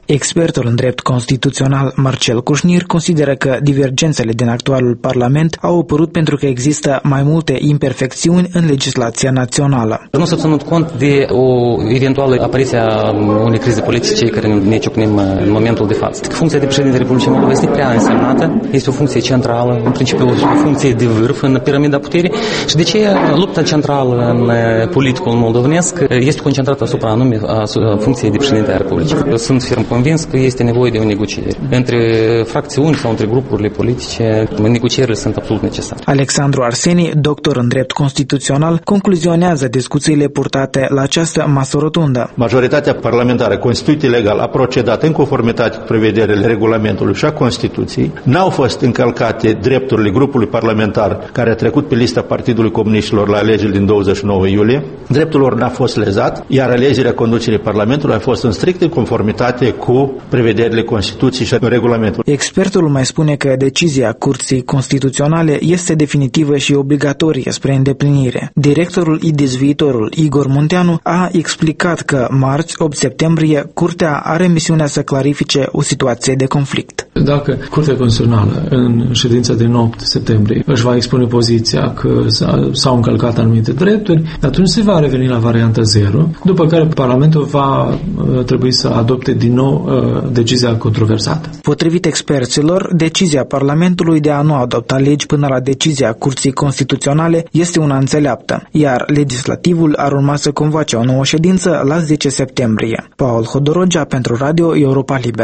Expertul în drept constituțional Marcel Cușnir consideră că divergențele din actualul Parlament au apărut pentru că există mai multe imperfecțiuni în legislația națională. Nu s-a ținut cont de o eventuală apariție a unei crize politice care ne ciocnim în momentul de față. Funcția de președinte Republicii Moldova este prea însemnată, este o funcție centrală, în principiu o funcție de vârf în piramida puterii și de ce lupta centrală în politicul moldovenesc este concentrată asupra anume a funcției de președinte a Republicii. Sunt ferm convins că este nevoie de o negociere. Între fracțiuni sau între grupurile politice, negocierile sunt absolut necesare. Alexandru Arseni, doctor în drept constituțional, concluzionează discuțiile purtate la această masă rotundă. Majoritatea parlamentară constituită legal a procedat în conformitate cu prevederile regulamentului și a Constituției. N-au fost încălcate drepturile grupului parlamentar care a trecut pe lista Partidului Comuniștilor la alegerile din 29 iulie. Dreptul lor n-a fost lezat, iar alegerea conducerii Parlamentului a fost în strictă conformitate cu prevederile Constituției și regulamentului. Expertul mai spune că decizia Curții Constituționale este definitivă și obligatorie spre îndeplinire. Directorul IDIS Viitorul, Igor Munteanu, a explicat că marți, 8 septembrie, Curtea are misiunea să clarifice o situație de conflict. Dacă Curtea Constituțională în ședința din 8 septembrie își va expune poziția că s-au încălcat anumite drepturi, atunci se va reveni la varianta 0, după care Parlamentul va trebui să adopte din nou decizia controversată. Potrivit experților, decizia Parlamentului de a nu adopta legi până la decizia Curții Constituționale este una înțeleaptă, iar legislativul ar urma să convoace o nouă ședință la 10 septembrie. Paul Hodorogea pentru Radio Europa Liberă.